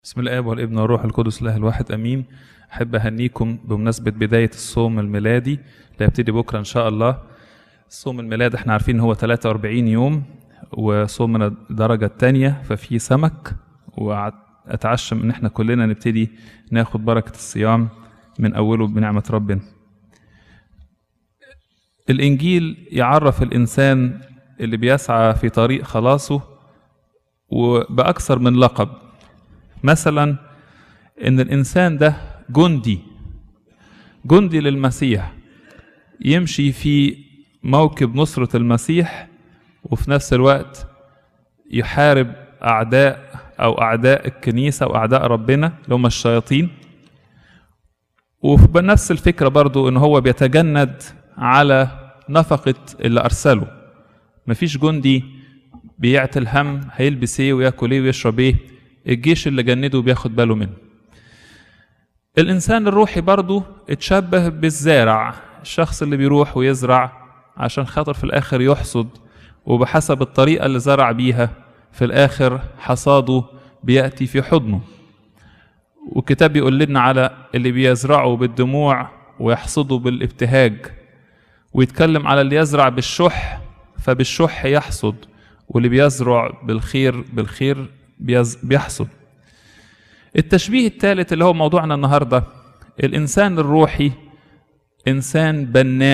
بسم الآب والابن والروح القدس الله الواحد أمين. أحب أهنيكم بمناسبة بداية الصوم الميلادي اللي هيبتدي بكرة إن شاء الله. الصوم الميلادي احنا عارفين هو 43 يوم، وصومنا الدرجة الثانية ففي سمك، وأتعشم إن احنا كلنا نبتدي ناخد بركة الصيام من أوله بنعمة ربنا. الإنجيل يعرف الإنسان اللي بيسعى في طريق خلاصه وبأكثر من لقب. مثلا ان الانسان ده جندي للمسيح، يمشي في موكب نصرة المسيح، وفي نفس الوقت يحارب اعداء الكنيسة واعداء ربنا اللي هم الشياطين. وبنفس الفكرة برضو ان هو بيتجند على نفقة اللي ارسله. مفيش جندي بيعتل هم هيلبس ايه وياكل ايه ويشرب ايه، الجيش اللي جنده بياخد باله منه. الإنسان الروحي برضو اتشبه بالزارع، الشخص اللي بيروح ويزرع عشان خاطر في الآخر يحصد، وبحسب الطريقة اللي زرع بيها في الآخر حصاده بيأتي في حضنه. والكتاب يقول لنا على اللي بيزرعوا بالدموع ويحصدوا بالابتهاج، ويتكلم على اللي يزرع بالشح فبالشح يحصد، واللي بيزرع بالخير بيحصد. التشبيه الثالث اللي هو موضوعنا النهاردة، الإنسان الروحي إنسان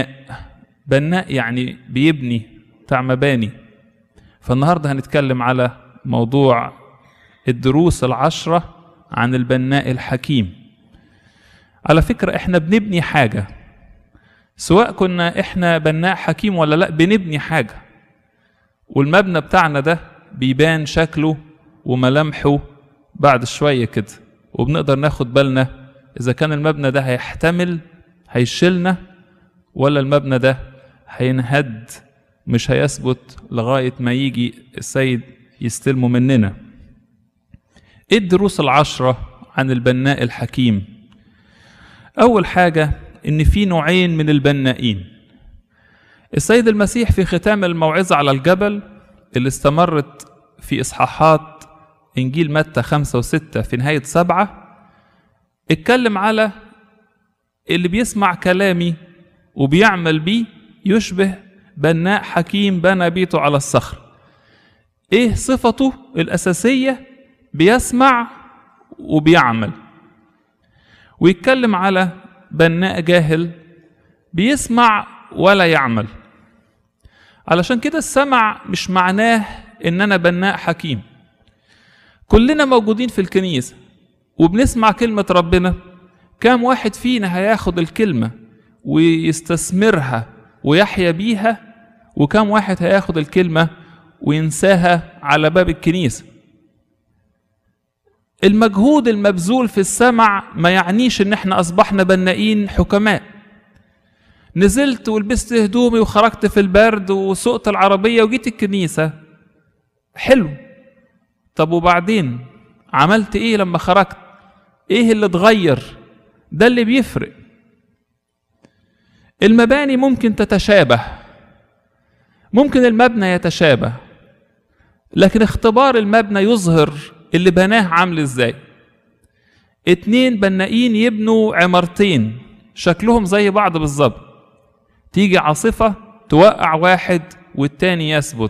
بناء يعني بيبني بتاع مباني. فالنهاردة هنتكلم على موضوع الدروس 10 عن البناء الحكيم. على فكرة احنا بنبني حاجة، سواء كنا احنا بناء حكيم ولا لا، بنبني حاجة، والمبنى بتاعنا ده بيبان شكله وملامحه بعد شوية كده، وبنقدر ناخد بالنا إذا كان المبنى ده هيحتمل هيشيلنا، ولا المبنى ده هينهد مش هيثبت لغاية ما يجي السيد يستلمه مننا. إيه الدروس 10 عن البناء الحكيم؟ أول حاجة إن في نوعين من البنائين. السيد المسيح في ختام الموعظة على الجبل اللي استمرت في إصحاحات إنجيل متى 5 و6 في نهاية 7، اتكلم على اللي بيسمع كلامي وبيعمل بيه يشبه بناء حكيم بنى بيته على الصخر. ايه صفته الأساسية؟ بيسمع وبيعمل. ويتكلم على بناء جاهل بيسمع ولا يعمل. علشان كده السمع مش معناه ان انا بناء حكيم. كلنا موجودين في الكنيسة وبنسمع كلمة ربنا، كام واحد فينا هياخد الكلمة ويستثمرها ويحيا بيها، وكام واحد هياخد الكلمة وينساها على باب الكنيسة. المجهود المبذول في السمع ما يعنيش ان احنا اصبحنا بنائين حكماء. نزلت ولبست هدومي وخرجت في البرد وسقت العربية وجيت الكنيسة، حلو، طب وبعدين عملت ايه لما خرجت؟ ايه اللي اتغير؟ ده اللي بيفرق. المباني ممكن تتشابه، ممكن المبنى يتشابه، لكن اختبار المبنى يظهر اللي بناه عامل ازاي. 2 بنائين يبنوا عمارتين شكلهم زي بعض بالظبط، تيجي عاصفة توقع واحد والتاني يثبت.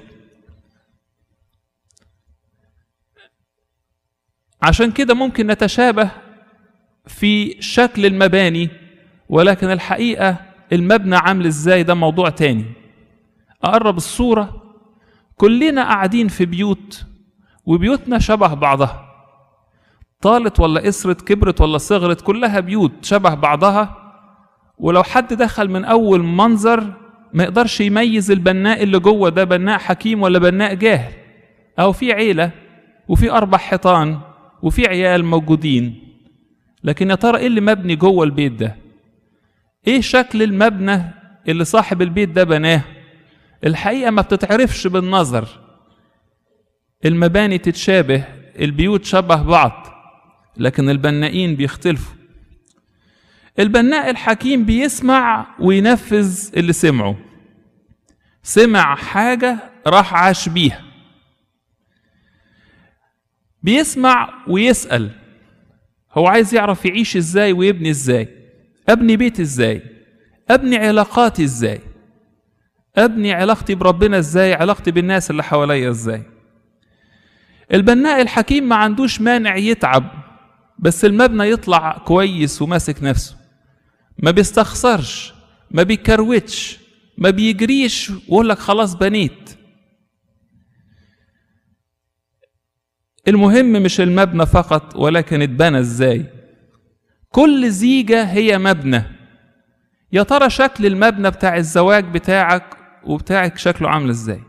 عشان كده ممكن نتشابه في شكل المباني، ولكن الحقيقة المبنى عامل ازاي ده موضوع تاني. أقرب الصورة، كلنا قاعدين في بيوت وبيوتنا شبه بعضها، طالت ولا قصرت، كبرت ولا صغرت، كلها بيوت شبه بعضها. ولو حد دخل من أول منظر ما يقدرش يميز البناء اللي جوه ده بناء حكيم ولا بناء جاهل. أو في عيلة وفي 4 حيطان وفي عيال موجودين، لكن يا ترى ايه اللي مبني جوه البيت ده؟ ايه شكل المبنى اللي صاحب البيت ده بناه؟ الحقيقة ما بتتعرفش بالنظر. المباني تتشابه، البيوت شبه بعض، لكن البنائين بيختلفوا. البناء الحكيم بيسمع وينفذ اللي سمعه. سمع حاجة راح عاش بيها. بيسمع ويسأل، هو عايز يعرف يعيش ازاي ويبني ازاي. ابني بيت ازاي، ابني علاقاتي ازاي، ابني علاقتي بربنا ازاي، علاقتي بالناس اللي حواليا ازاي. البناء الحكيم ما عندوش مانع يتعب، بس المبنى يطلع كويس وماسك نفسه، ما بيستخسرش، ما بيكروتش، ما بيجريش ويقول لك خلاص بنيت. المهم مش المبنى فقط، ولكن اتبنى ازاي. كل زيجة هي مبنى. يا ترى شكل المبنى بتاع الزواج بتاعك وبتاعك شكله عامل ازاي؟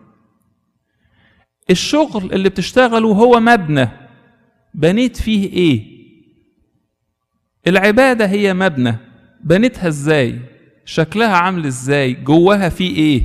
الشغل اللي بتشتغله هو مبنى، بنيت فيه ايه؟ العبادة هي مبنى، بنيتها ازاي؟ شكلها عامل ازاي؟ جواها فيه ايه؟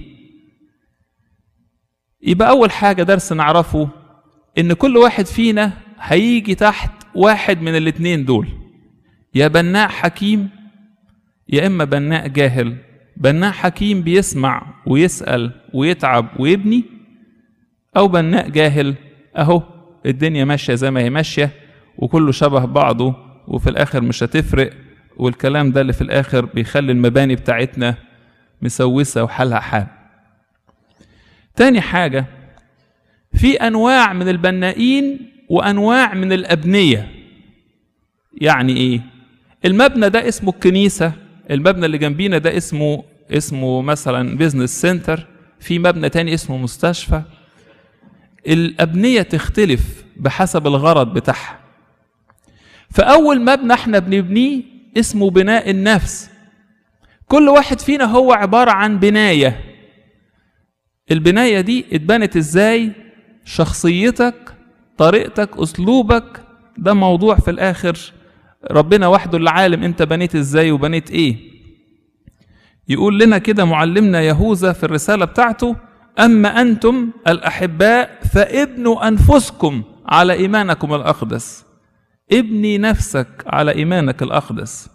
يبقى اول حاجة درس نعرفه ان كل واحد فينا هيجي تحت واحد من الاتنين دول، يا بناء حكيم يا اما بناء جاهل. بناء حكيم بيسمع ويسأل ويتعب ويبني، او بناء جاهل اهو الدنيا ماشية زي ما هي ماشية وكله شبه بعضه وفي الاخر مش هتفرق، والكلام ده اللي في الاخر بيخلي المباني بتاعتنا مسوسة وحالها حال. تاني حاجة، في انواع من البنائين وانواع من الابنية. يعني ايه؟ المبنى ده اسمه الكنيسة، المبنى اللي جنبينا ده اسمه مثلا بيزنس سنتر، في مبنى تاني اسمه مستشفى. الابنية تختلف بحسب الغرض بتاعها. فاول مبنى احنا بنبنيه اسمه بناء النفس. كل واحد فينا هو عبارة عن بناية. البناية دي اتبنت ازاي؟ شخصيتك، طريقتك، اسلوبك، ده موضوع في الاخر ربنا وحده اللي عالم انت بنيت ازاي وبنيت ايه. يقول لنا كده معلمنا يهوذا في الرسالة بتاعته: اما انتم الاحباء فابنوا انفسكم على ايمانكم الاقدس. ابني نفسك على ايمانك الاقدس.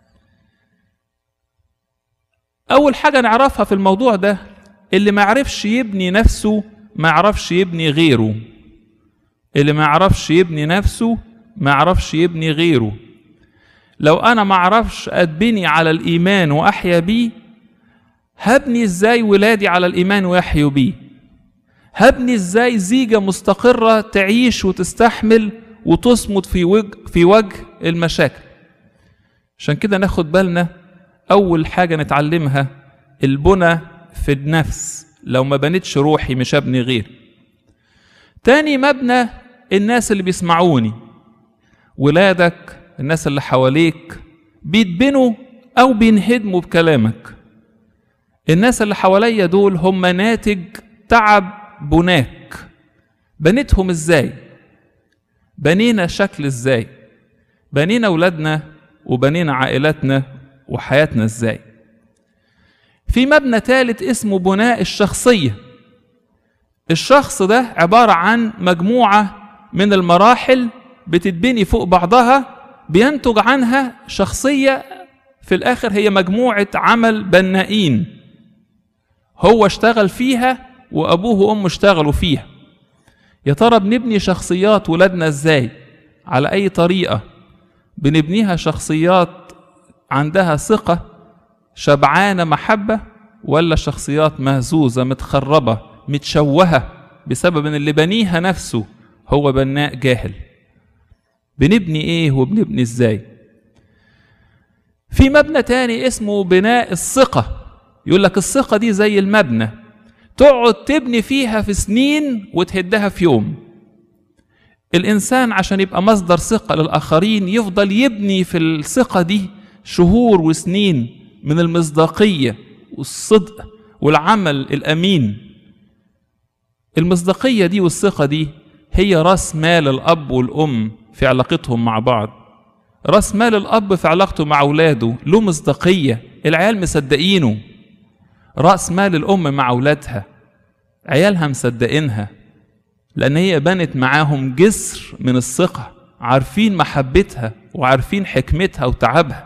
اول حاجة نعرفها في الموضوع ده، اللي ما يعرفش يبني نفسه ما يعرفش يبني غيره. اللي ما يعرفش يبني نفسه ما يعرفش يبني غيره. لو انا ما اعرفش اتبني على الايمان واحيا بيه، هبني ازاي ولادي على الايمان ويحيوا بيه؟ هبني ازاي زيجة مستقرة تعيش وتستحمل وتصمد في وجه المشاكل؟ عشان كده ناخد بالنا اول حاجة نتعلمها البنى في النفس. لو ما بنيتش روحي مش هبني غيري. تاني مبنى الناس اللي بيسمعوني، ولادك، الناس اللي حواليك بيتبنوا او بينهدموا بكلامك. الناس اللي حواليا دول هم ناتج تعب بناك. بنيتهم ازاي؟ بنينا شكل ازاي؟ بنينا ولادنا وبنينا عائلاتنا وحياتنا ازاي؟ في مبنى ثالث اسمه بناء الشخصية. الشخص ده عبارة عن مجموعة من المراحل بتتبني فوق بعضها، بينتج عنها شخصية في الآخر هي مجموعة عمل بنائين. هو اشتغل فيها وأبوه وأمه اشتغلوا فيها. يا ترى بنبني شخصيات ولادنا ازاي؟ على أي طريقة بنبنيها؟ شخصيات عندها ثقة شبعانة محبة، ولا شخصيات مهزوزة متخربة متشوهة بسبب ان اللي بنيها نفسه هو بناء جاهل؟ بنبني ايه وبنبني ازاي؟ في مبنى تاني اسمه بناء الثقة. يقول لك الثقة دي زي المبنى، تقعد تبني فيها في سنين وتهدها في يوم. الإنسان عشان يبقى مصدر ثقة للآخرين يفضل يبني في الثقة دي شهور وسنين من المصداقية والصدق والعمل الأمين. المصداقية دي والثقة دي هي رأس مال الأب والأم في علاقتهم مع بعض. رأس مال الأب في علاقته مع أولاده له مصداقية، العيال مصدقينه. رأس مال الأم مع أولادها، عيالها مصدقينها، لأن هي بنت معاهم جسر من الثقة، عارفين محبتها وعارفين حكمتها وتعبها.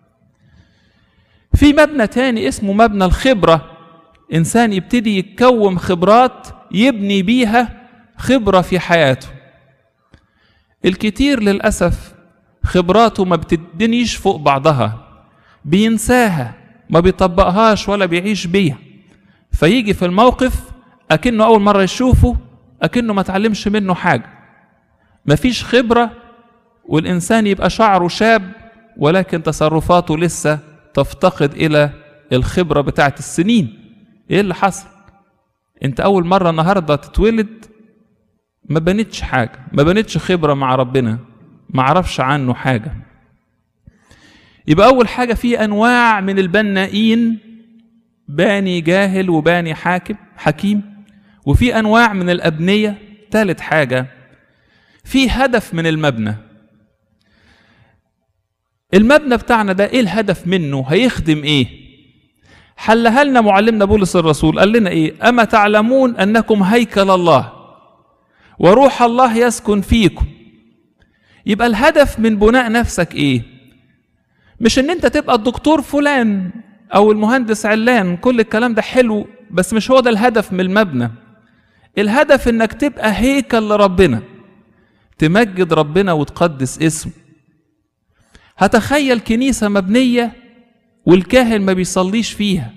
في مبنى تاني اسمه مبنى الخبرة. إنسان يبتدي يتكون خبرات يبني بيها خبرة في حياته. الكتير للأسف خبراته ما بتدنيش فوق بعضها، بينساها، ما بيطبقهاش ولا بيعيش بيها، فيجي في الموقف أكنه أول مرة يشوفه، أكنه ما تعلمش منه حاجة. مفيش خبرة، والإنسان يبقى شعره شاب ولكن تصرفاته لسه تفتقد إلى الخبرة بتاعت السنين. إيه اللي حصل؟ أنت أول مرة النهاردة تتولد، ما بنتش حاجة، ما بنتش خبرة مع ربنا، ما عرفش عنه حاجة. يبقى أول حاجة في أنواع من البنائين، باني جاهل وباني حكيم، وفي أنواع من الأبنية. ثالث حاجة في هدف من المبنى. المبنى بتاعنا ده إيه الهدف منه؟ هيخدم إيه؟ حلها لنا معلمنا بولس الرسول، قال لنا إيه؟ أما تعلمون أنكم هيكل الله وروح الله يسكن فيكم. يبقى الهدف من بناء نفسك إيه؟ مش إن أنت تبقى الدكتور فلان أو المهندس علان، كل الكلام ده حلو، بس مش هو ده الهدف من المبنى. الهدف إنك تبقى هيكل لربنا، تمجد ربنا وتقدس اسمه. هتخيل كنيسة مبنية والكاهن ما بيصليش فيها،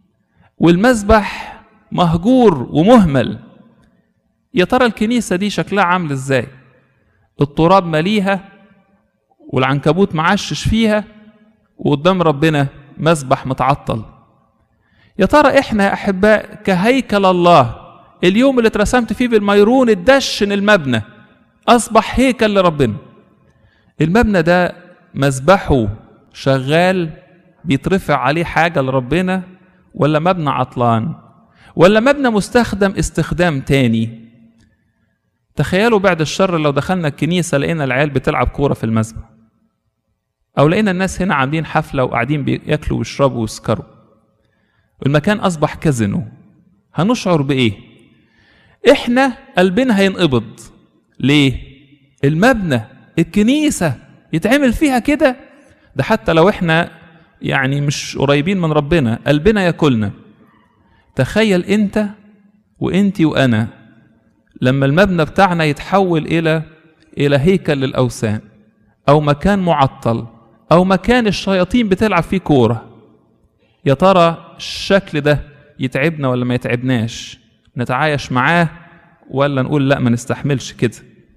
والمذبح مهجور ومهمل، يا ترى الكنيسة دي شكلها عامل ازاي؟ التراب مليها والعنكبوت معشش فيها، وقدام ربنا مذبح متعطل. يا ترى احنا يا احباء كهيكل الله، اليوم اللي اترسمت فيه بالميرون اتدشن المبنى، اصبح هيكل لربنا. المبنى ده مذبحه شغال، بيترفع عليه حاجة لربنا، ولا مبنى عطلان، ولا مبنى مستخدم استخدام تاني؟ تخيلوا بعد الشر لو دخلنا الكنيسة لقينا العيال بتلعب كورة في المذبح، أو لقينا الناس هنا عاملين حفلة وقاعدين بياكلوا ويشربوا ويسكروا، والمكان أصبح كازينو، هنشعر بإيه؟ إحنا قلبنا هينقبض. ليه؟ المبنى، الكنيسة يتعمل فيها كده؟ ده حتى لو إحنا يعني مش قريبين من ربنا قلبنا ياكلنا. تخيل أنت وأنتي وأنا لما المبنى بتاعنا يتحول إلى هيكل للأوثان، أو مكان معطل، أو مكان الشياطين بتلعب فيه كورة. يا ترى الشكل ده يتعبنا ولا ما يتعبناش؟ نتعايش معاه ولا نقول لا ما نستحملش كده؟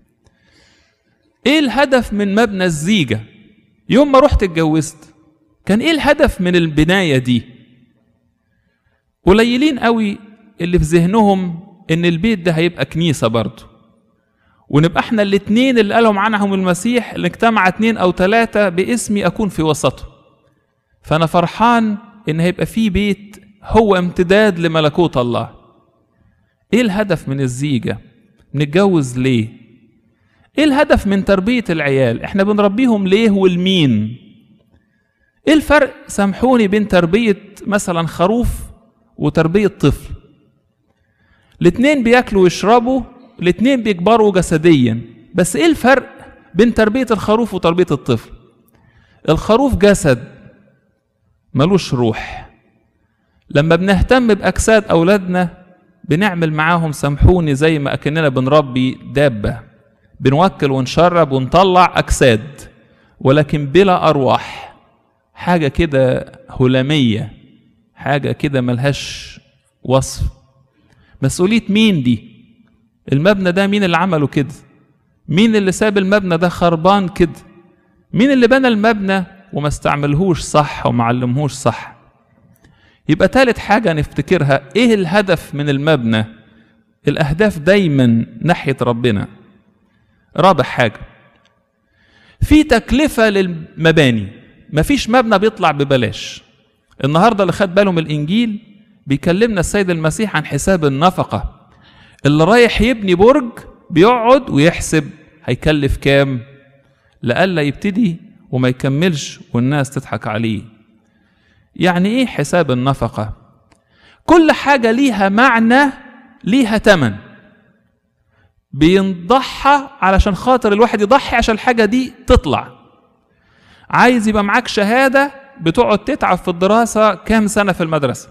ايه الهدف من مبنى الزيجة؟ يوم ما رحت اتجوزت كان ايه الهدف من البناية دي؟ قليلين قوي اللي في ذهنهم ان البيت ده هيبقى كنيسة برضه، ونبقى احنا الاتنين اللي قالهم عنهم المسيح اللي اجتمع 2 أو 3 باسمي اكون في وسطه. فانا فرحان ان هيبقى في بيت هو امتداد لملكوت الله. ايه الهدف من الزيجة؟ نتجوز ليه؟ ايه الهدف من تربية العيال؟ احنا بنربيهم ليه والمين؟ ايه الفرق سامحوني بين تربية مثلا خروف وتربية طفل؟ الاتنين بياكلوا ويشربوا، الاتنين بيكبروا جسديا، بس ايه الفرق بين تربية الخروف وتربية الطفل؟ الخروف جسد ملوش روح. لما بنهتم بأجساد أولادنا بنعمل معاهم سامحوني زي ما أكننا بنربي دابة، بنوكل ونشرب ونطلع أجساد ولكن بلا أرواح، حاجة كده هلامية، حاجة كده ملهاش وصف. مسؤولية مين دي؟ المبنى ده مين اللي عمله كده؟ مين اللي ساب المبنى ده خربان كده؟ مين اللي بنى المبنى وما استعملهوش صح وما علمهوش صح؟ يبقى ثالث حاجة نفتكرها، ايه الهدف من المبنى؟ الأهداف دايما ناحية ربنا. رابع حاجة، في تكلفة للمباني، مفيش مبنى بيطلع ببلاش. النهاردة اللي خد باله من الإنجيل بيكلمنا السيد المسيح عن حساب النفقة. اللي رايح يبني برج بيقعد ويحسب هيكلف كام، لألا يبتدي وما يكملش والناس تضحك عليه. يعني ايه حساب النفقة؟ كل حاجة ليها معنى، ليها تمن، بينضحى علشان خاطر الواحد يضحي عشان الحاجة دي تطلع. عايز يبقى معاك شهادة بتقعد تتعب في الدراسة كام سنة في المدرسة.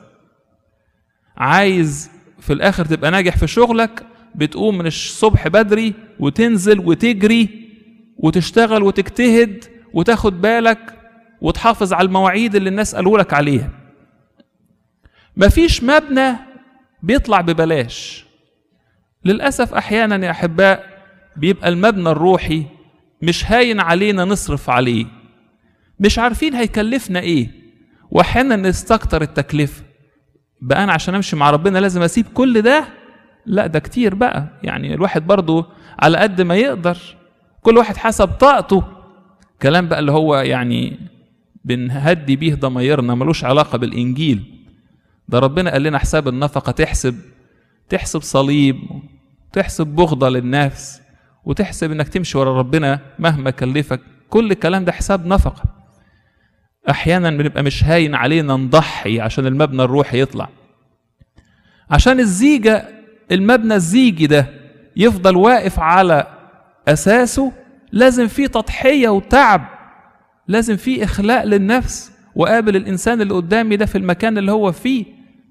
عايز في الآخر تبقى ناجح في شغلك، بتقوم من الصبح بدري وتنزل وتجري وتشتغل وتجتهد وتاخد بالك وتحافظ على المواعيد اللي الناس قالوا لك عليها. مفيش مبنى بيطلع ببلاش. للأسف أحيانا يا أحباء بيبقى المبنى الروحي مش هاين علينا نصرف عليه، مش عارفين هيكلفنا إيه، وأحيانا نستكتر التكلفة. بقى أنا عشان أمشي مع ربنا لازم أسيب كل ده؟ لا، ده كتير بقى. يعني الواحد برضو على قد ما يقدر، كل واحد حسب طاقته. كلام بقى اللي هو يعني بنهدي بيه ضمايرنا، ملوش علاقة بالإنجيل. ده ربنا قال لنا حساب النفقة، تحسب صليب، تحسب بغضة للنفس، وتحسب انك تمشي ورا ربنا مهما كلفك. كل الكلام ده حساب نفقة. احيانا بنبقى مش هاين علينا نضحي عشان المبنى الروحي يطلع، عشان الزيجة، المبنى الزيجي ده يفضل واقف على اساسه. لازم فيه تضحية وتعب، لازم فيه اخلاء للنفس، وقابل الانسان اللي قدامي ده في المكان اللي هو فيه.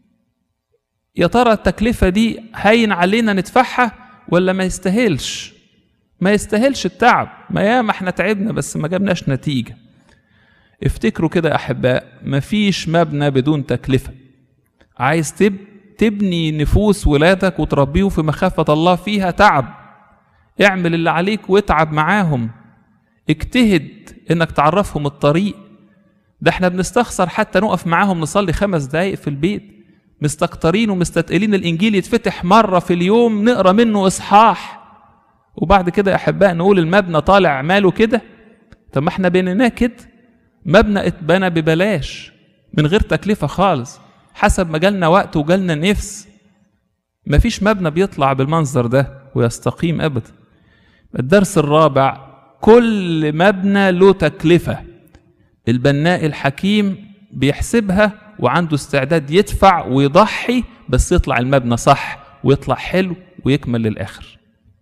يا ترى التكلفة دي هين علينا ندفعها ولا ما يستاهلش؟ ما يستاهلش التعب. ما ياما احنا تعبنا بس ما جابناش نتيجة. افتكروا كده يا أحباء، مفيش مبنى بدون تكلفة. عايز تبني نفوس ولادك وتربيه في مخافة الله، فيها تعب. اعمل اللي عليك واتعب معاهم، اجتهد انك تعرفهم الطريق. ده احنا بنستخسر حتى نقف معاهم نصلي 5 دقايق في البيت، مستكترين ومستتقلين الإنجيل يتفتح مرة في اليوم نقرأ منه إصحاح، وبعد كده يا أحباء نقول المبنى طالع ماله كده. طب ما احنا بيننا كده مبنى اتبنى ببلاش من غير تكلفة خالص، حسب ما جالنا وقت وجالنا نفس. مفيش مبنى بيطلع بالمنظر ده ويستقيم أبدا. الدرس الرابع، كل مبنى له تكلفة. البناء الحكيم بيحسبها وعنده استعداد يدفع ويضحي، بس يطلع المبنى صح ويطلع حلو ويكمل للآخر.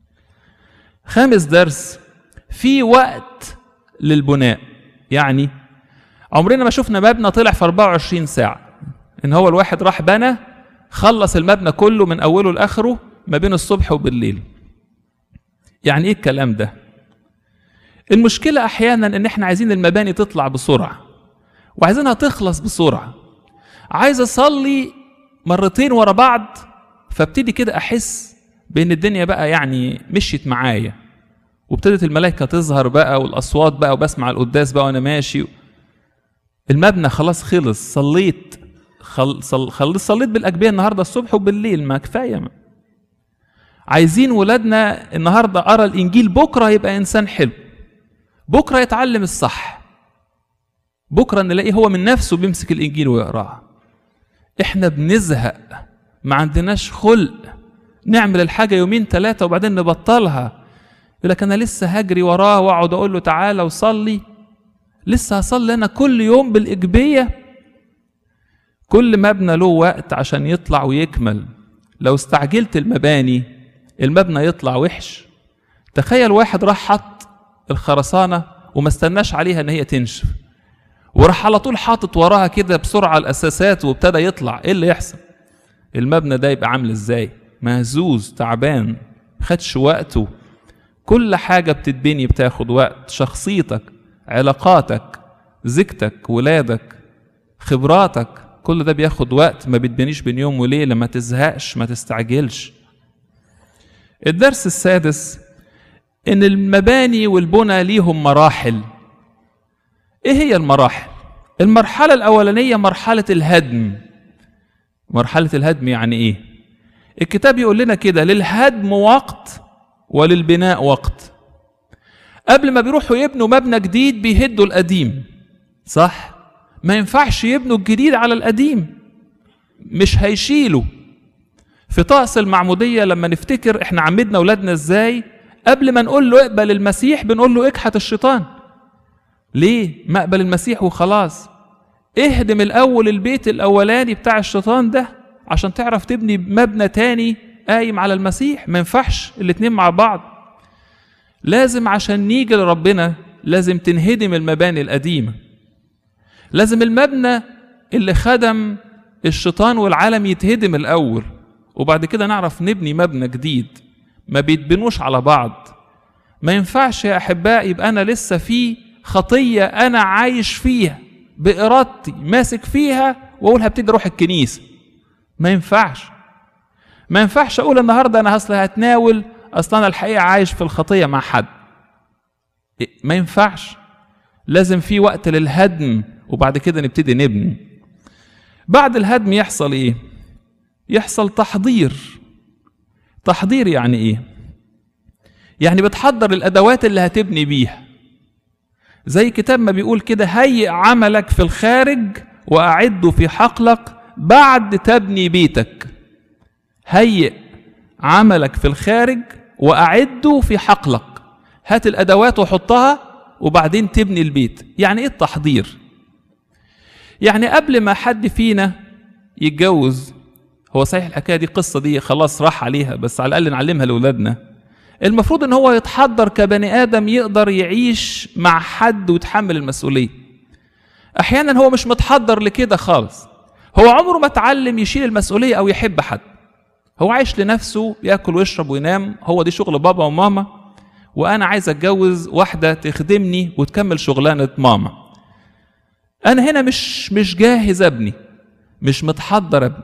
5 درس، في وقت للبناء. يعني عمرنا ما شفنا مبنى طلع في 24 ساعة، ان هو الواحد راح بنى خلص المبنى كله من اوله لاخره ما بين الصبح وبالليل. يعني ايه الكلام ده؟ المشكلة احيانا ان احنا عايزين المباني تطلع بسرعة وعايزينها تخلص بسرعة. عايز اصلي 2 ورا بعض، فابتدي كده احس بان الدنيا بقى يعني مشيت معايا، وابتدت الملائكة تظهر بقى والاصوات بقى، وبسمع القداس بقى وانا ماشي. المبنى خلاص خلص، صليت صليت بالاجبيه النهارده الصبح وبالليل، ما كفايه ما. عايزين ولادنا النهارده قرا الانجيل، بكره يبقى انسان حلو، بكره يتعلم الصح، بكره نلاقيه هو من نفسه بيمسك الانجيل ويقراه. احنا بنزهق، ما عندناش خلق نعمل الحاجه 2 3 وبعدين نبطلها. يقول لك انا لسه هجري وراه واقعد اقول له تعالى وصلي، لسه هصلي انا كل يوم بالاجبيه. كل مبنى له وقت عشان يطلع ويكمل. لو استعجلت المباني المبنى يطلع وحش. تخيل واحد راح حط الخرسانة وما استناش عليها ان هي تنشف، وراح على طول حاطط وراها كده بسرعة الأساسات وابتدى يطلع، ايه اللي يحصل؟ المبنى ده يبقى عامل ازاي؟ مهزوز، تعبان، خدش وقته. كل حاجة بتتبني بتاخد وقت. شخصيتك، علاقاتك، زوجتك، ولادك، خبراتك، كل ده بياخد وقت، ما بتبنيش بين يوم وليلة. ما تزهقش، ما تستعجلش. الدرس السادس، ان المباني والبنى ليهم مراحل. ايه هي المراحل؟ المرحلة الاولانية مرحلة الهدم. مرحلة الهدم يعني ايه؟ الكتاب يقول لنا كده، للهدم وقت وللبناء وقت. قبل ما بيروحوا يبنوا مبنى جديد بيهدوا القديم، صح؟ ما ينفعش يبنوا الجديد على القديم، مش هيشيلوا. في طقس المعمودية لما نفتكر احنا عمدنا اولادنا ازاي، قبل ما نقول له اقبل المسيح بنقول له اكحت الشيطان. ليه؟ ما اقبل المسيح وخلاص. اهدم الاول البيت الاولاني بتاع الشيطان ده عشان تعرف تبني مبنى تاني قايم على المسيح. ما ينفعش الاتنين مع بعض. لازم عشان نيجي لربنا لازم تنهدم المباني القديمة. لازم المبنى اللي خدم الشيطان والعالم يتهدم الأول، وبعد كده نعرف نبني مبنى جديد. ما بيتبنوش على بعض. ما ينفعش يا أحباء يبقى أنا لسه في خطية أنا عايش فيها بإرادتي ماسك فيها وأقول هبتدي أروح الكنيسة. ما ينفعش أقول النهاردة أنا هتناول، أصلا أنا الحقيقة عايش في الخطية مع حد. ما ينفعش، لازم في وقت للهدم وبعد كده نبتدي نبني. بعد الهدم يحصل إيه؟ يحصل تحضير. تحضير يعني إيه؟ يعني بتحضر الأدوات اللي هتبني بيها. زي كتاب ما بيقول كده: هيئ عملك في الخارج وأعده في حقلك بعد تبني بيتك. هيئ عملك في الخارج وأعده في حقلك. هات الأدوات وحطها وبعدين تبني البيت. يعني إيه التحضير؟ يعني قبل ما حد فينا يتجوز، هو صحيح الحكاية دي قصة دي خلاص راح عليها، بس على الأقل نعلمها لأولادنا. المفروض ان هو يتحضر كبني آدم يقدر يعيش مع حد ويتحمل المسؤولية. أحيانا هو مش متحضر لكده خالص، هو عمره ما اتعلم يشيل المسؤولية أو يحب حد. هو عايش لنفسه، يأكل ويشرب وينام، هو دي شغل بابا وماما، وأنا عايز أتجوز واحدة تخدمني وتكمل شغلانة ماما. أنا هنا مش جاهز أبني، مش متحضر أبني.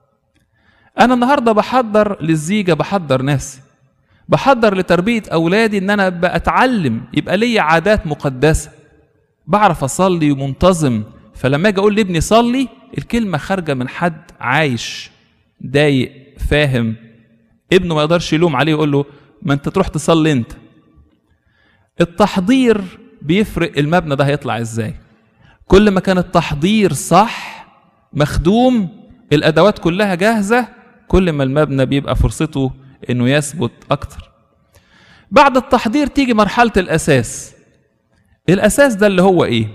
أنا النهاردة بحضر للزيجة، بحضر نفسي، بحضر لتربية أولادي، إن أنا بأتعلم يبقى لي عادات مقدسة، بعرف أصلي ومنتظم. فلما أجي أقول لابني صلي، الكلمة خارجة من حد عايش دايق فاهم. ابنه ما يقدرش يلوم عليه ويقول له ما أنت تروح تصلي أنت. التحضير بيفرق المبنى ده هيطلع إزاي. كل ما كان التحضير صح مخدوم، الأدوات كلها جاهزة، كل ما المبنى بيبقى فرصته إنه يثبت أكتر. بعد التحضير تيجي مرحلة الأساس. الأساس ده اللي هو إيه؟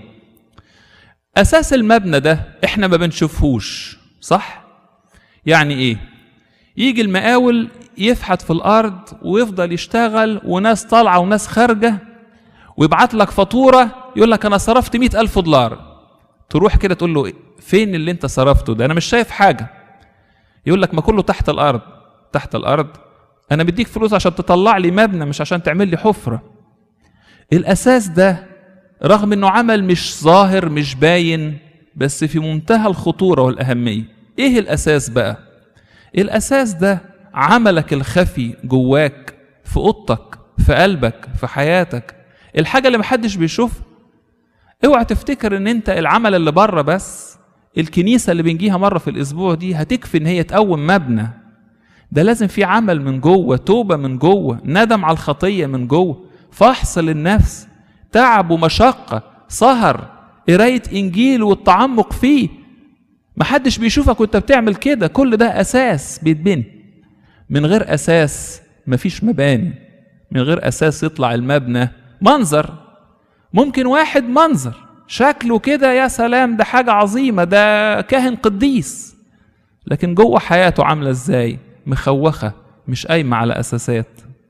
أساس المبنى ده إحنا ما بنشوفهوش، صح؟ يعني إيه؟ يجي المقاول يفحت في الأرض ويفضل يشتغل، وناس طالعة وناس خارجة، ويبعت لك فاتورة يقول لك أنا صرفت $100,000. تروح كده تقول له فين اللي أنت صرفته ده؟ أنا مش شايف حاجة. يقول لك ما كله تحت الأرض. تحت الأرض؟ أنا بديك فلوس عشان تطلع لي مبنى، مش عشان تعمل لي حفرة. الأساس ده رغم إنه عمل مش ظاهر مش باين، بس في منتهى الخطورة والأهمية. إيه الأساس بقى؟ الأساس ده عملك الخفي جواك، في أوضتك، في قلبك، في حياتك، الحاجة اللي محدش بيشوفها. اوعى تفتكر إن أنت العمل اللي بره بس، الكنيسة اللي بنجيها مرة في الأسبوع دي هتكفي إن هي تقوم مبنى. ده لازم في عمل من جوه، توبة من جوه، ندم على الخطية من جوه، فحص للنفس، تعب ومشقة، سهر، قراية إنجيل والتعمق فيه. محدش بيشوفك وانت بتعمل كده. كل ده أساس بيتبني. من غير أساس مفيش مباني. من غير أساس يطلع المبنى منظر. ممكن واحد منظر شكله كده يا سلام ده حاجة عظيمة، ده كاهن قديس، لكن جوه حياته عاملة ازاي؟ مخوخة، مش قايمة على أساسات.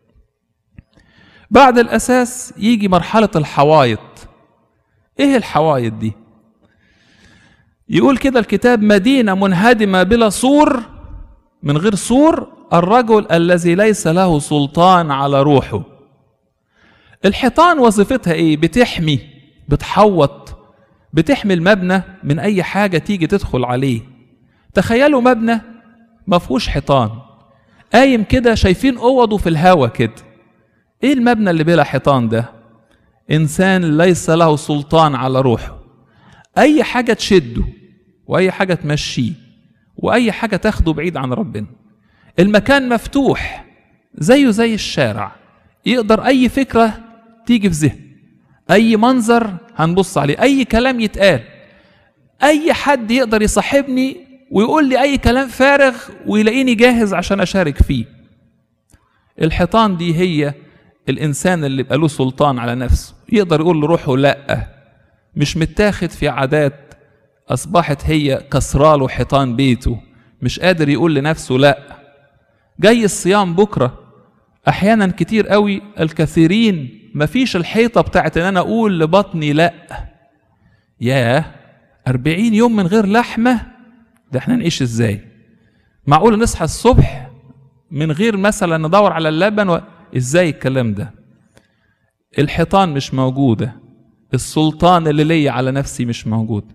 بعد الأساس يجي مرحلة الحوايط. إيه الحوايط دي؟ يقول كده الكتاب: مدينة منهدمة بلا سور، من غير سور، الرجل الذي ليس له سلطان على روحه. الحيطان وظيفتها إيه؟ بتحمي، بتحوط، بتحمي المبنى من أي حاجة تيجي تدخل عليه. تخيلوا مبنى ما فيهوش حيطان، قايم كده، شايفين أوضه في الهوا كده. إيه المبنى اللي بلا حيطان ده؟ إنسان ليس له سلطان على روحه. أي حاجة تشده، وأي حاجة تمشيه، وأي حاجة تاخده بعيد عن ربنا. المكان مفتوح زيه زي الشارع، يقدر أي فكرة تيجي في ذهن، أي منظر هنبص عليه، أي كلام يتقال، أي حد يقدر يصاحبني ويقول لي أي كلام فارغ ويلاقيني جاهز عشان أشارك فيه. الحيطان دي هي الإنسان اللي بقى له سلطان على نفسه، يقدر يقول لروحه لأ، مش متاخد في عادات أصبحت هي كسراله حيطان بيته، مش قادر يقول لنفسه لأ. جاي الصيام بكرة، أحيانا كتير قوي الكثيرين مفيش الحيطة بتاعت إن أنا أقول لبطني لأ. ياه، 40 يوم من غير لحمة، ده احنا نعيش ازاي؟ معقول نصحى الصبح من غير مثلا ندور على اللبن ازاي الكلام ده؟ الحيطان مش موجودة، السلطان اللي ليا على نفسي مش موجود.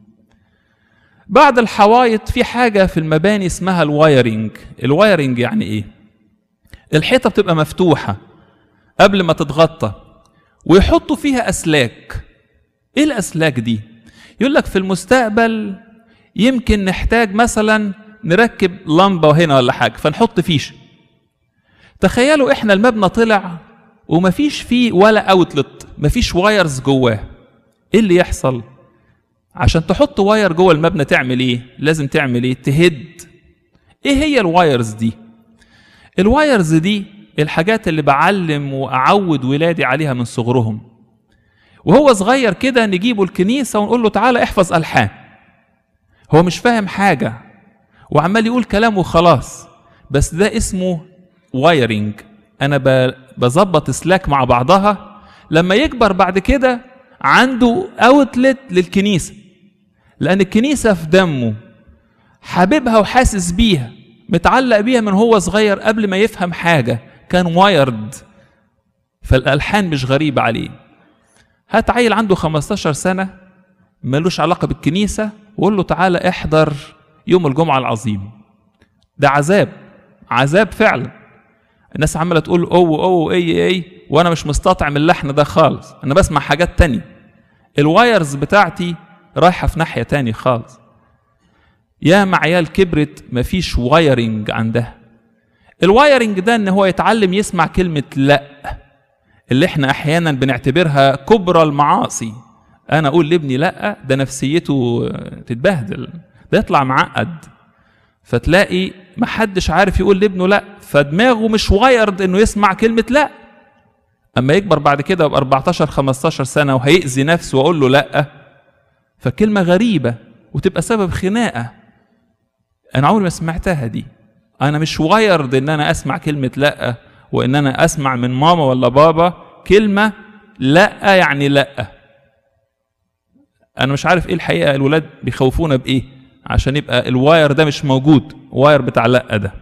بعد الحوايط في حاجة في المباني اسمها الوايرنج. الوايرنج يعني ايه؟ الحيطة بتبقى مفتوحة قبل ما تتغطى ويحطوا فيها أسلاك. ايه الأسلاك دي؟ يقول لك في المستقبل يمكن نحتاج مثلا نركب لمبة هنا ولا حاجة فنحط فيش. تخيلوا احنا المبنى طلع ومفيش فيه ولا اوتلت، مفيش وايرز جواه. ايه اللي يحصل؟ عشان تحط واير جوه المبنى تعمل ايه؟ لازم تعمل ايه؟ تهد. ايه هي الوايرز دي؟ الوايرز دي الحاجات اللي بعلم واعود ولادي عليها من صغرهم. وهو صغير كده نجيبه الكنيسة ونقول له تعالى احفظ ألحان. هو مش فاهم حاجة وعمال يقول كلام وخلاص، بس ده اسمه وايرنج. انا بظبط سلاك مع بعضها. لما يكبر بعد كده عنده اوتلت للكنيسة، لان الكنيسة في دمه، حاببها وحاسس بيها، متعلق بيها من هو صغير قبل ما يفهم حاجة، كان وايرد. فالألحان مش غريبة عليه. هات عيل عنده 15 سنة ملوش علاقة بالكنيسة وقول له تعالى احضر يوم الجمعة العظيم. ده عذاب، عذاب فعلا. الناس عمالة تقول اوه اي وانا مش مستطعم اللحن ده خالص، انا بسمع حاجات تانية. الوايرز بتاعتي رايحة في ناحية تاني خالص. يا مع عيال كبرت مفيش وايرنج عندها. الوايرنج ده ان هو يتعلم يسمع كلمة لا، اللي احنا احيانا بنعتبرها كبرى المعاصي. انا اقول لابني لا، ده نفسيته تتبهدل، ده يطلع معقد. فتلاقي محدش عارف يقول لابنه لا، فدماغه مش وايرد انه يسمع كلمة لا. اما يكبر بعد كده ب 14 15 سنة وهيأذي نفسه واقول له لا، فكلمة غريبة وتبقى سبب خناقة. انا عمري ما سمعتها دي. انا مش وايرد ان انا اسمع كلمة لا، وان انا اسمع من ماما ولا بابا كلمة لا يعني لا. انا مش عارف ايه الحقيقة الولاد بيخوفونا بايه عشان يبقى الواير ده مش موجود، واير بتاع لا ده.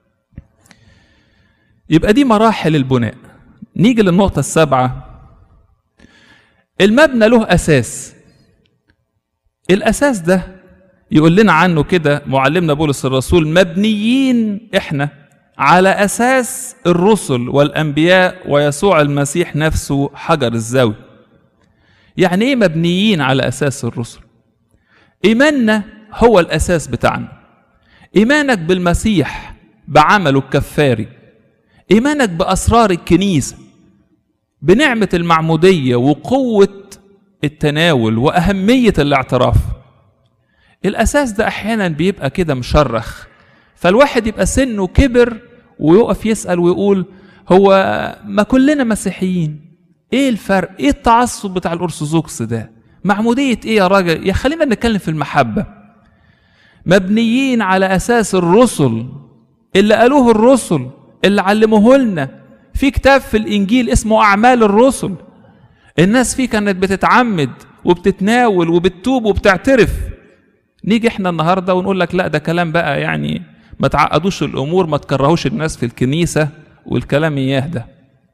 يبقى دي مراحل البناء. نيجي للنقطة السابعة. المبنى له أساس. الأساس ده يقول لنا عنه كده معلمنا بولس الرسول: مبنيين احنا على أساس الرسل والأنبياء ويسوع المسيح نفسه حجر الزاوية. يعني ايه مبنيين على أساس الرسل؟ إيماننا هو الأساس بتاعنا. إيمانك بالمسيح بعمله الكفاري، إيمانك بأسرار الكنيسة، بنعمة المعمودية وقوة التناول وأهمية الاعتراف. الأساس ده أحيانا بيبقى كده مشرخ، فالواحد يبقى سنه كبر ويقف يسأل ويقول هو ما كلنا مسيحيين، ايه الفرق؟ ايه التعصب بتاع الأرثوذكس ده؟ معمودية ايه يا راجل؟ يا خلينا نتكلم في المحبة. مبنيين على أساس الرسل اللي قالوه الرسل اللي علموه لنا. في كتاب في الإنجيل اسمه أعمال الرسل، الناس فيه كانت بتتعمد وبتتناول وبتتوب وبتعترف. نيجي احنا النهاردة ونقول لك لا، ده كلام بقى يعني ما تعقدوش الأمور، ما تكرهوش الناس في الكنيسة والكلام اياه ده.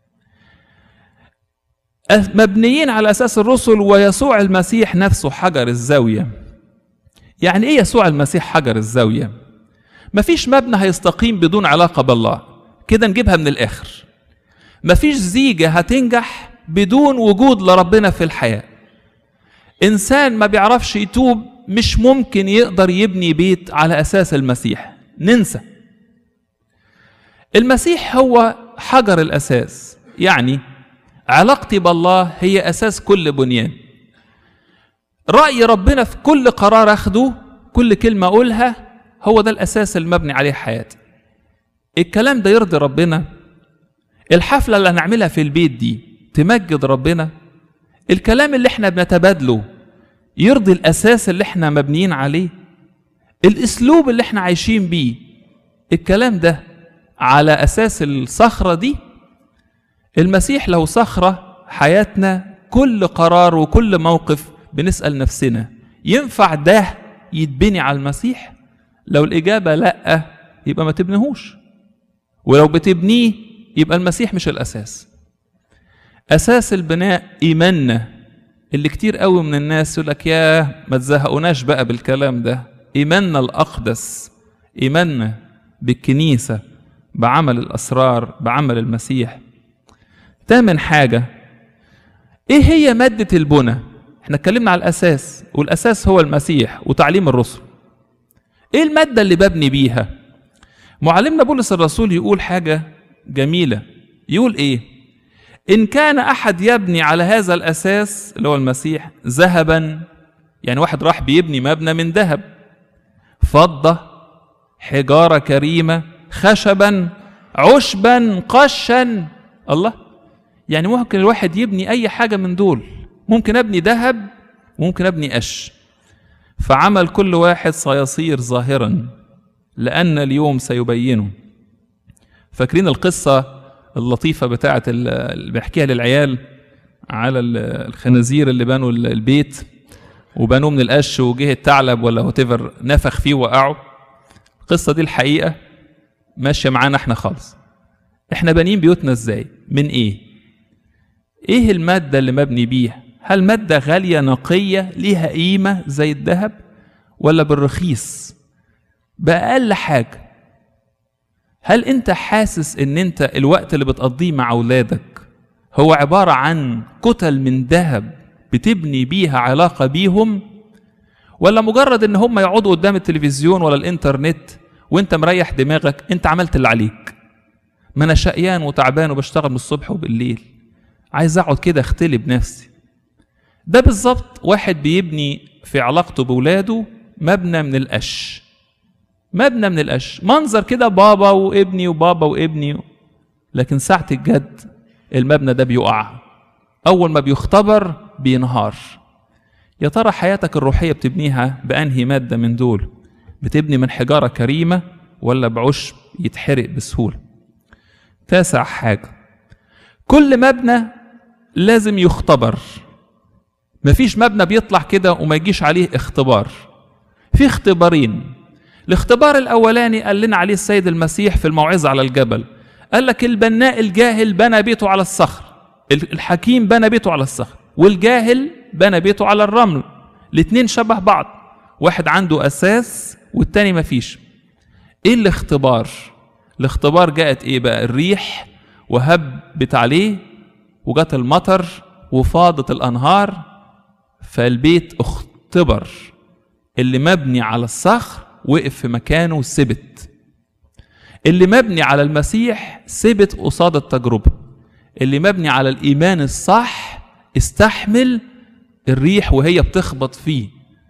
مبنيين على أساس الرسل ويسوع المسيح نفسه حجر الزاوية. يعني ايه يسوع المسيح حجر الزاوية؟ مفيش مبنى هيستقيم بدون علاقة بالله، كده نجيبها من الآخر. مفيش زيجة هتنجح بدون وجود لربنا في الحياة. إنسان ما بيعرفش يتوب مش ممكن يقدر يبني بيت على أساس المسيح، ننسى. المسيح هو حجر الأساس، يعني علاقتي بالله هي أساس كل بنيان. رأي ربنا في كل قرار أخده، كل كلمة أقولها، هو ده الأساس المبني عليه حياتي. الكلام ده يرضي ربنا؟ الحفلة اللي هنعملها في البيت دي تمجد ربنا؟ الكلام اللي احنا بنتبادله يرضي الأساس اللي احنا مبنيين عليه؟ الأسلوب اللي احنا عايشين بيه، الكلام ده على أساس الصخرة دي؟ المسيح لو صخرة حياتنا، كل قرار وكل موقف بنسأل نفسنا ينفع ده يتبني على المسيح؟ لو الإجابة لأ، يبقى ما تبنيهوش. ولو بتبنيه يبقى المسيح مش الأساس. أساس البناء إيماننا، اللي كتير قوي من الناس يقول لك يا ما تزهقوناش بقى بالكلام ده. إيماننا الأقدس، إيماننا بالكنيسة، بعمل الأسرار، بعمل المسيح. تامن حاجة، إيه هي مادة البنى؟ احنا اتكلمنا على الأساس، والأساس هو المسيح وتعليم الرسل. إيه المادة اللي ببني بيها؟ معلمنا بولس الرسول يقول حاجة جميلة، يقول إيه؟ إن كان أحد يبني على هذا الأساس اللي هو المسيح ذهبا، يعني واحد راح بيبني مبنى من ذهب، فضة، حجارة كريمة، خشبا، عشبا، قشا. الله، يعني ممكن الواحد يبني أي حاجة من دول، ممكن أبني ذهب وممكن أبني قش. فعمل كل واحد سيصير ظاهرا لأن اليوم سيبينه. فاكرين القصة اللطيفة بتاعت اللي بيحكيها للعيال على الخنازير اللي بنوا البيت وبنوه من القش، وجه الثعلب ولا وتفر نفخ فيه وقعه؟ القصة دي الحقيقة ماشية معانا احنا خالص. احنا بانيين بيوتنا ازاي؟ من ايه؟ ايه المادة اللي مبني بيها؟ هل مادة غالية نقية ليها قيمة زي الذهب، ولا بالرخيص بأقل حاجة؟ هل انت حاسس ان انت الوقت اللي بتقضيه مع اولادك هو عبارة عن كتل من ذهب بتبني بيها علاقة بيهم، ولا مجرد ان هم يقعدوا قدام التلفزيون ولا الانترنت وانت مريح دماغك، انت عملت اللي عليك؟ ما انا شقيان وتعبان وبشتغل من الصبح وبالليل، عايز اقعد كده اختلي بنفسي. ده بالظبط واحد بيبني في علاقته بولاده مبنى من القش، مبنى من القش، منظر كده بابا وابني وبابا وابني، لكن ساعة الجد المبنى ده بيقع، اول ما بيختبر بينهار. يا ترى حياتك الروحية بتبنيها بأنهي مادة من دول؟ بتبني من حجارة كريمة ولا بعشب يتحرق بسهولة؟ تاسع حاجة، كل مبنى لازم يختبر. مفيش مبنى بيطلع كده وما يجيش عليه اختبار. في اختبارين. الاختبار الأولاني قال لنا عليه السيد المسيح في الموعظة على الجبل، قال لك البناء الجاهل بنى بيته على الصخر، الحكيم بنى بيته على الصخر، والجاهل بنى بيته على الرمل. الاتنين شبه بعض، واحد عنده أساس والتاني مفيش. ايه الاختبار؟ الاختبار جاءت ايه بقى؟ الريح وهبت عليه، وجات المطر وفاضت الأنهار، فالبيت اختبر. اللي مبني على الصخر وقف في مكانه وثبت، اللي مبني على المسيح ثبت قصاد التجربة، اللي مبني على الإيمان الصح استحمل الريح وهي بتخبط فيه.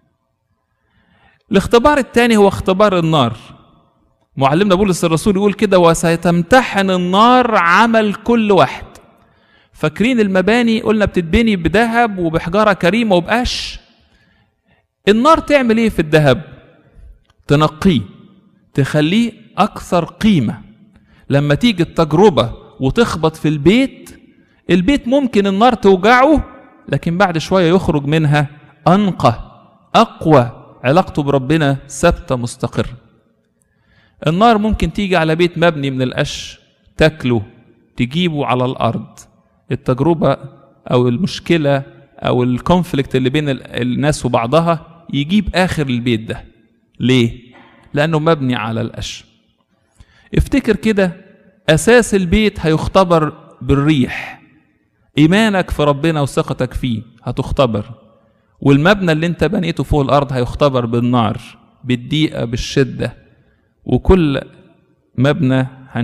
الاختبار الثاني هو اختبار النار. معلمنا بولس الرسول يقول كده: وستمتحن النار عمل كل واحد. فاكرين المباني قلنا بتتبني بذهب وبحجارة كريمة وبقش. النار تعمل ايه في الذهب؟ تنقيه، تخليه أكثر قيمة. لما تيجي التجربة وتخبط في البيت ممكن النار توجعه، لكن بعد شوية يخرج منها أنقى أقوى، علاقته بربنا ثابتة مستقرة. النار ممكن تيجي على بيت مبني من القش تاكله، تجيبه على الأرض. التجربة أو المشكلة أو الكونفليكت اللي بين الناس وبعضها يجيب آخر البيت ده. ليه؟ لأنه مبني على القش. افتكر كده، أساس البيت هيختبر بالريح، إيمانك في ربنا وثقتك فيه هتختبر، والمبنى اللي انت بنيته فوق الأرض هيختبر بالنار، بالضيقة، بالشدة. وكل مبنى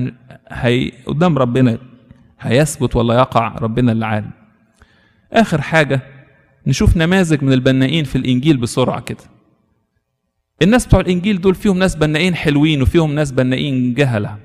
قدام ربنا هيثبت ولا يقع، ربنا اللي عالم. آخر حاجة نشوف نماذج من البنائين في الإنجيل بسرعة كده. الناس بتوع الإنجيل دول فيهم ناس بنائين حلوين وفيهم ناس بنائين جهلة.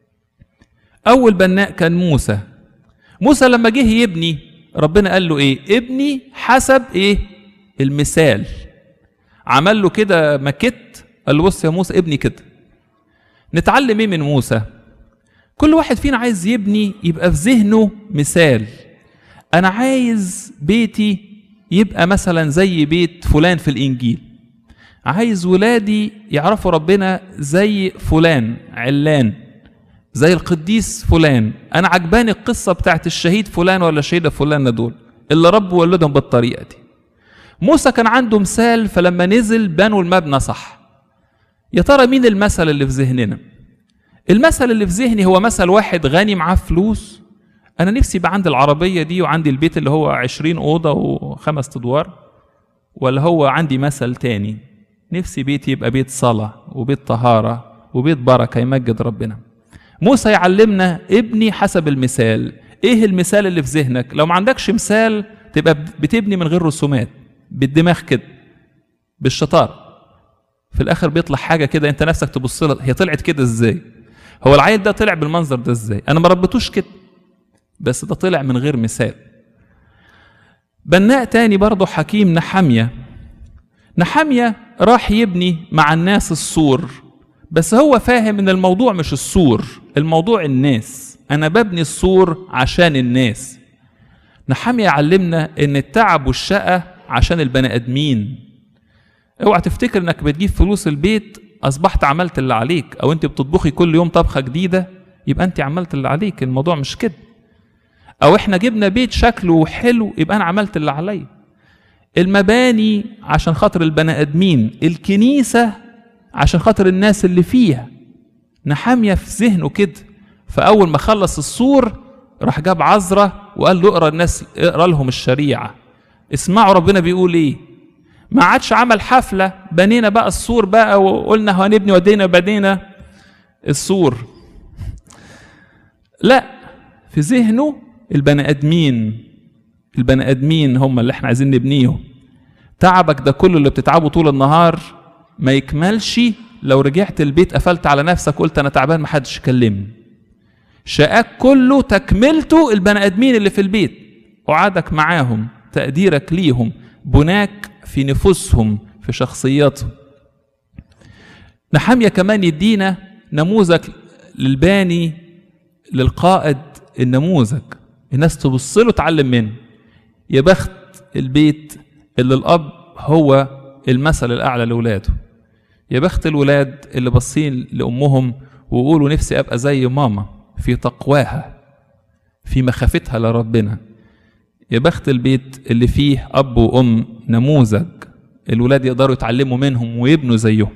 أول بناء كان موسى. موسى لما جه يبني ربنا قال له إيه؟ ابني حسب إيه؟ المثال. عمل له كده ماكيت، قال له بص يا موسى ابني كده. نتعلم إيه من موسى؟ كل واحد فينا عايز يبني يبقى في ذهنه مثال. أنا عايز بيتي يبقى مثلا زي بيت فلان في الإنجيل، عايز ولادي يعرفوا ربنا زي فلان علان. زي القديس فلان، انا عجباني القصه بتاعت الشهيد فلان ولا الشهيده فلان دول اللي ربوا ولدهم بالطريقه دي. موسى كان عنده مثال، فلما نزل بنوا المبنى صح. يا ترى مين المثل اللي في ذهننا؟ المثل اللي في ذهني هو مثل واحد غني معاه فلوس، انا نفسي يبقى عندي العربيه دي وعندي البيت اللي هو 20 اوضه و5 ادوار، ولا هو عندي مثل تاني، نفسي بيتي يبقى بيت صلاه وبيت طهاره وبيت بركه يمجد ربنا. موسى يعلمنا ابني حسب المثال. ايه المثال اللي في ذهنك؟ لو ما عندكش مثال تبقى بتبني من غير رسومات، بالدماغ كده، بالشطاره، في الاخر بيطلع حاجه كده انت نفسك تبص لها هي طلعت كده ازاي؟ هو العيل ده طلع بالمنظر ده ازاي؟ انا ما ربيتوش كده، بس ده طلع من غير مثال. بناء تاني برضه حكيم نحمية راح يبني مع الناس السور، بس هو فاهم ان الموضوع مش السور، الموضوع الناس، انا ببني السور عشان الناس. نحمية علمنا ان التعب والشقة عشان البني ادمين. اوعى تفتكر انك بتجيب فلوس البيت اصبحت عملت اللي عليك، او انت بتطبخي كل يوم طبخة جديدة يبقى انت عملت اللي عليك. الموضوع مش كده. او احنا جبنا بيت شكله حلو يبقى انا عملت اللي عليا. المباني عشان خاطر البني ادمين، الكنيسة عشان خاطر الناس اللي فيها. نحمية في ذهنه كده، فاول ما خلص السور راح جاب عذرة وقال له اقرا الناس، اقرا لهم الشريعة، اسمعوا ربنا بيقول ايه. ما عادش عمل حفلة بنينا بقى السور بقى وقلنا هنبني ودينا بدينا السور، لا، في ذهنه البني ادمين هم اللي احنا عايزين نبنيهم. تعبك ده كله اللي بتتعبه طول النهار ما يكملش لو رجعت البيت قفلت على نفسك قلت انا تعبان محدش يكلمني. شقاك كله تكملته البني ادمين اللي في البيت، قعدك معاهم، تقديرك ليهم، بناك في نفوسهم، في شخصياتهم. نحمية كمان يدينا نموذج للباني، للقائد، النموذج الناس تبص له تعلم منه. يا بخت البيت اللي الاب هو المثل الاعلى لاولاده. يا بخت الولاد اللي باصين لامهم ويقولوا نفسي ابقى زي ماما في تقواها، في مخافتها لربنا. يا بخت البيت اللي فيه اب وام نموذج الولاد يقدروا يتعلموا منهم ويبنوا زيهم.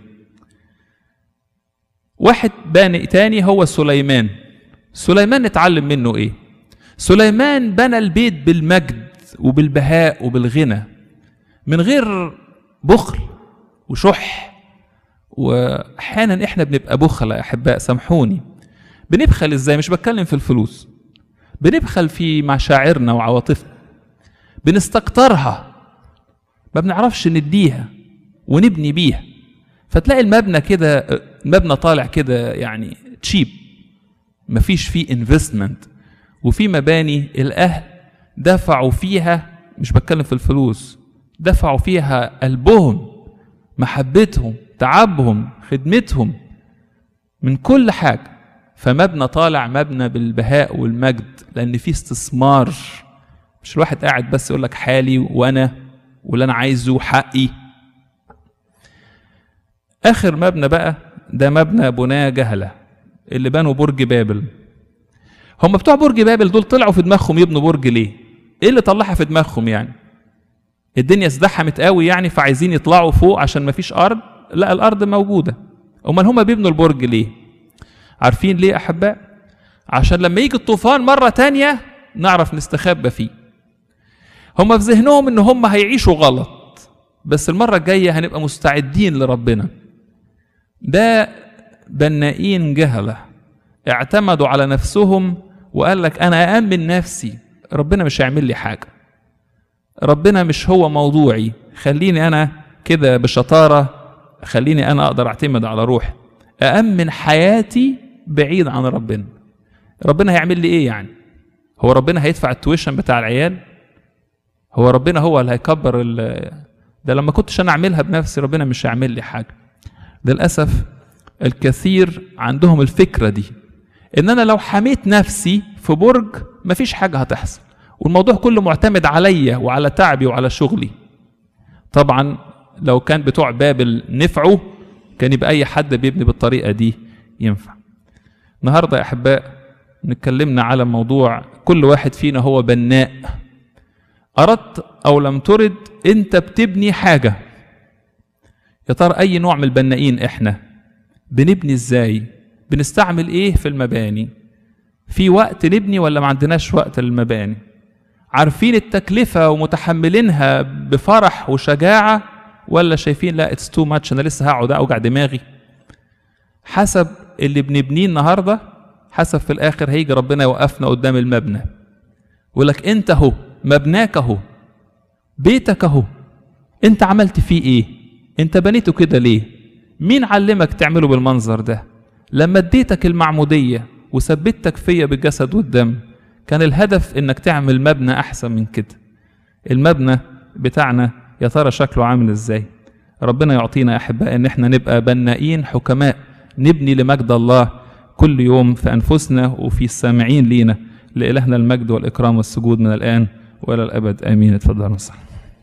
واحد باني تاني هو سليمان نتعلم منه ايه؟ سليمان بنى البيت بالمجد وبالبهاء وبالغنى، من غير بخل وشح. واحيانا احنا بنبقى بخل يا احباء، سامحوني. بنبخل ازاي؟ مش بتكلم في الفلوس، بنبخل في مشاعرنا وعواطفنا، بنستكترها، ما بنعرفش نديها ونبني بيها. فتلاقي المبنى كده، المبنى طالع كده يعني تشيب، مفيش فيه انفستمنت. وفي مباني الاهل دفعوا فيها، مش بتكلم في الفلوس، دفعوا فيها قلبهم، محبتهم، تعبهم، خدمتهم، من كل حاجة. فمبنى طالع مبنى بالبهاء والمجد، لأن فيه استثمار. مش الواحد قاعد بس يقول لك حالي وأنا واللي أنا عايزه حقي. آخر مبنى بقى ده مبنى بناة جهلة اللي بنوا برج بابل. هم بتوع برج بابل دول طلعوا في دماغهم يبنوا برج ليه؟ ايه اللي طلعها في دماغهم يعني؟ الدنيا ازدحمت قوي يعني فعايزين يطلعوا فوق عشان مفيش ارض؟ لا، الارض موجوده. امال هم بيبنوا البرج ليه؟ عارفين ليه احباء؟ عشان لما يجي الطوفان مره تانية نعرف نستخبى فيه. هم في ذهنهم ان هم هيعيشوا غلط، بس المره الجايه هنبقى مستعدين لربنا. ده بنائين جهله اعتمدوا على نفسهم وقال لك انا أأمن نفسي، ربنا مش هيعمل لي حاجه، ربنا مش هو موضوعي، خليني انا كده بشطاره، خليني انا اقدر اعتمد على روحي، أأمن حياتي بعيد عن ربنا. ربنا هيعمل لي ايه يعني؟ هو ربنا هيدفع التويشن بتاع العيال؟ هو ربنا هو اللي هيكبر ده لما كنتش انا اعملها بنفسي ربنا مش هيعمل لي حاجه. للاسف الكثير عندهم الفكره دي، ان انا لو حميت نفسي في برج مفيش حاجه هتحصل، والموضوع كله معتمد عليا وعلى تعبي وعلى شغلي. طبعا لو كان بتوع بابل نفعوا كان يبقى اي حد بيبني بالطريقه دي ينفع. النهارده يا احباء نتكلمنا على موضوع كل واحد فينا هو بناء. اردت او لم ترد انت بتبني حاجه. يا ترى اي نوع من البنائين احنا؟ بنبني ازاي؟ بنستعمل ايه في المباني؟ في وقت نبني ولا ما عندناش وقت للمباني؟ عارفين التكلفه ومتحملينها بفرح وشجاعه، ولا شايفين لا اتس تو ماتش، انا لسه هقعد اوجع دماغي؟ حسب اللي بنبنيه النهارده، حسب في الاخر هيجي ربنا يوقفنا قدام المبنى ويقول لك انت اهو مبناك اهو، بيتك اهو، انت عملت فيه ايه؟ انت بنيته كده ليه؟ مين علمك تعمله بالمنظر ده؟ لما اديتك المعموديه وثبتك فيا بالجسد والدم كان الهدف انك تعمل مبنى احسن من كده. المبنى بتاعنا يا ترى شكله عامل ازاي؟ ربنا يعطينا يا احباء ان احنا نبقى بنائين حكماء، نبني لمجد الله كل يوم في انفسنا وفي السامعين لينا. لإلهنا المجد والاكرام والسجود من الان والى الابد امين. اتفضلوا.